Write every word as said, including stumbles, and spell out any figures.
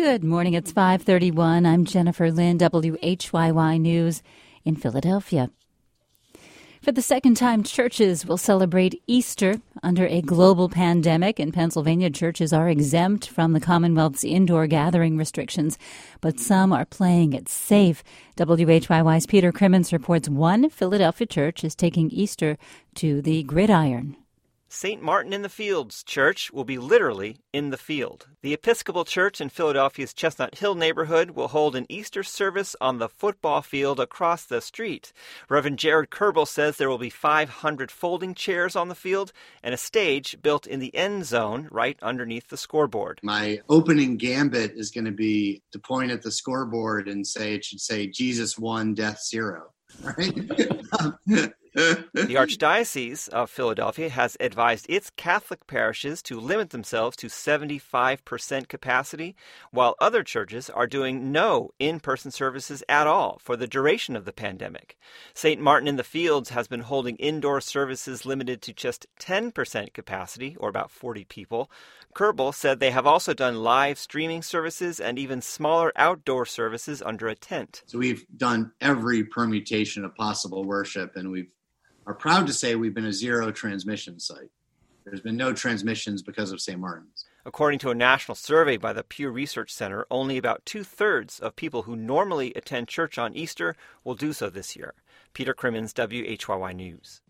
Good morning. It's five thirty-one. I'm Jennifer Lynn, W H Y Y News in Philadelphia. For the second time, churches will celebrate Easter under a global pandemic. In Pennsylvania, churches are exempt from the Commonwealth's indoor gathering restrictions, but some are playing it safe. W H Y Y's Peter Crimmins reports one Philadelphia church is taking Easter to the gridiron. Saint Martin in the Fields Church will be literally in the field. The Episcopal Church in Philadelphia's Chestnut Hill neighborhood will hold an Easter service on the football field across the street. Reverend Jared Kerbel says there will be five hundred folding chairs on the field and a stage built in the end zone right underneath the scoreboard. My opening gambit is going to be to point at the scoreboard and say it should say Jesus won, death zero. Right? The Archdiocese of Philadelphia has advised its Catholic parishes to limit themselves to seventy-five percent capacity, while other churches are doing no in-person services at all for the duration of the pandemic. Saint Martin in the Fields has been holding indoor services limited to just ten percent capacity, or about forty people. Kerbel said they have also done live streaming services and even smaller outdoor services under a tent. So we've done every permutation of possible worship, and we've are proud to say we've been a zero transmission site. There's been no transmissions because of Saint Martin's. According to a national survey by the Pew Research Center, only about two-thirds of people who normally attend church on Easter will do so this year. Peter Crimmins, W H Y Y News.